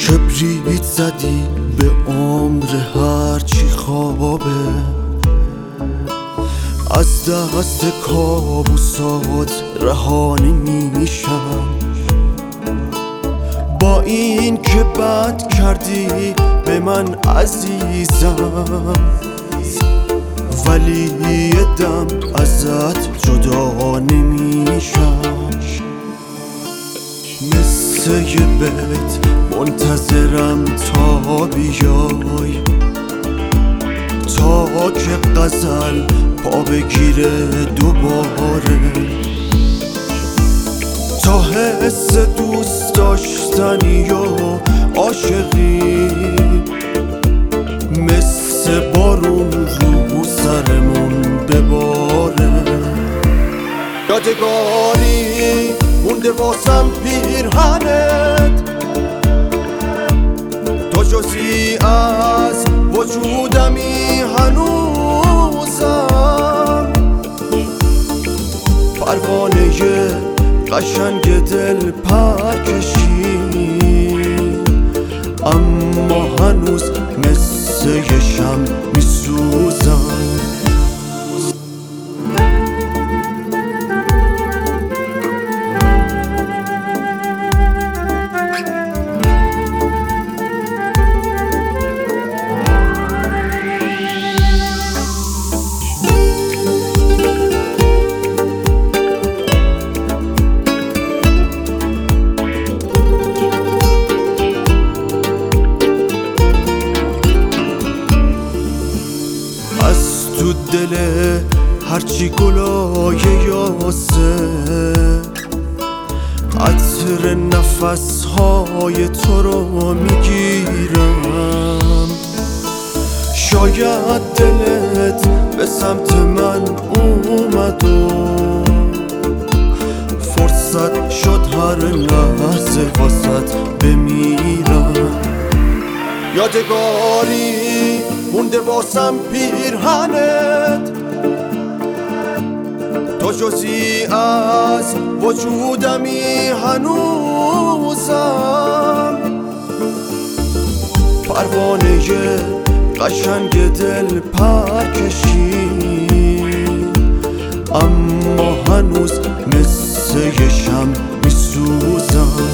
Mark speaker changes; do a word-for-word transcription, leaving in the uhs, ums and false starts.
Speaker 1: کبریت زدی به عمر هرچی خوابه، از دست کابوسات رها نمیشم. با این که بد کردی به من عزیزم، ولی یه دم ازت جدا نمیشم. مثل یه بیت منتظرم تا بیای، تا که غزل پا بگیره دوباره، تا حس دوست داشتنی و عاشقی مثل بارون رو سرمون بباره. یادگاری مونده واسم پیرهنت، تو جزئی از وجودمی هنوزم. پروانه قشنگ دل پر کشی، اما هنوز مثل یه شمع میسوزم. تو دل هرچی گلای یاسه، عطر نفسهای تو رو میگیرم. شاید دلت به سمت من اومد و فرصت شد هر لحظه واسط بمیرم. یادگاری مونده واسم پیرهنت، تو جزئی از وجودمی هنوزم. پروانه قشنگ دل پر کشی، اما هنوز مثل یه شمع میسوزم.